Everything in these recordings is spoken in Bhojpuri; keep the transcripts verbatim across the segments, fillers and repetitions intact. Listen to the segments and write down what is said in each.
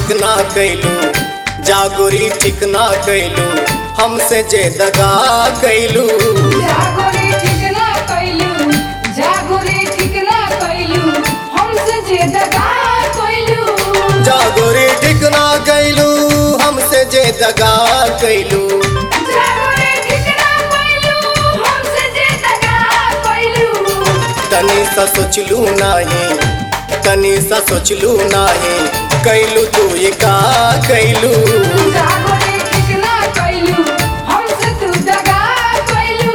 ठीक ना कैलू, जागोरी ठीक ना कैलू, हमसे जे दगा कैलू। जागोरी ठीक ना कैलू, जागोरी ठीक ना कैलू, हमसे जे दगा कैलू। जागोरी ठीक ना कैलू, हमसे जे दगा कैलू। जागोरी ठीक ना कैलू, हमसे जे दगा कैलू। तनी सा सोचलू नाही, तनी सा सोचलू नाही, कैलू तू ये का कैलू। जागोरी ठीक ना कैलू, हमसे तू दगा कैलू।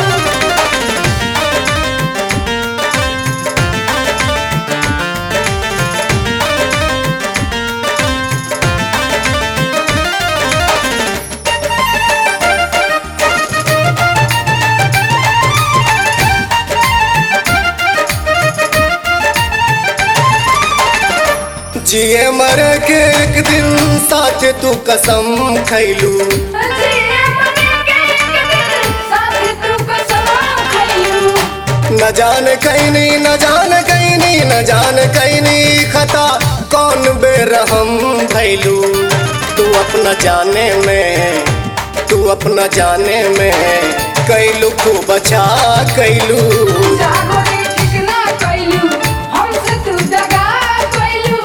जिए मर के एक दिन साथ तू कसम खैलू। जिए मरे के एक दिन साथ तू कसम खैलू। न जान कैनी न जान कैनी न जान कैनी खता कौन बेरहम भैलू। तू अपना जाने में, तू अपना जाने में कैलू खूब अच्छा कैलू। जागोरी ठीक ना कैलू, हमसे तू दगा कैलू।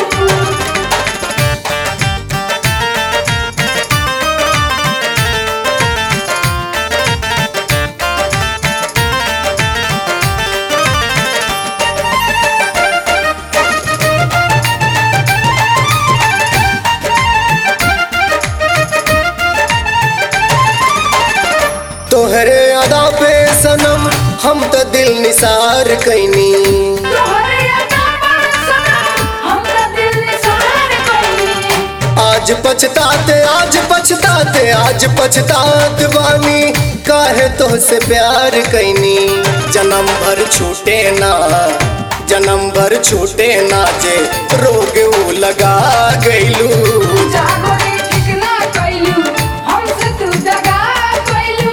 तोहरे अदा पे सनम हम तो दिल निसार कैनी। तोहरे अदा पर सनम हम तो दिल निसार कैनी। आज पछताते आज पछताते आज पछतात बानी, काहे तोहसे प्यार कैनी। जन्म भर छूटे ना, जन्म भर छूटे ना जे रोग ऊ लगा गैलू। जागोरी ठीक ना कैलू, हमसे तू दगा कैलू।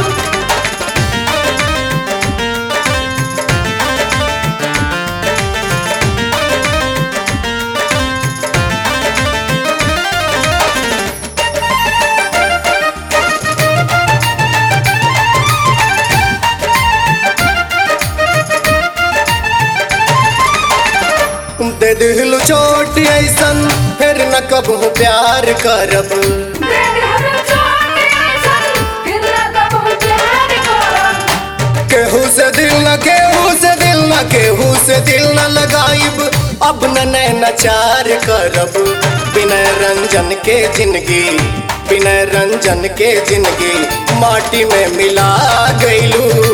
दे दिल चोट ऐसन फिर न कबहू प्यार करब। दे दिल चोट ऐसन फिर न कबहू प्यार करब। केहू से दिल न केहू से दिल न केहू से दिल न लगाइब, अब न नैनाचार करब। बिना रंजन के जिंदगी, बिना रंजन के जिंदगी माटी में मिला गैलू।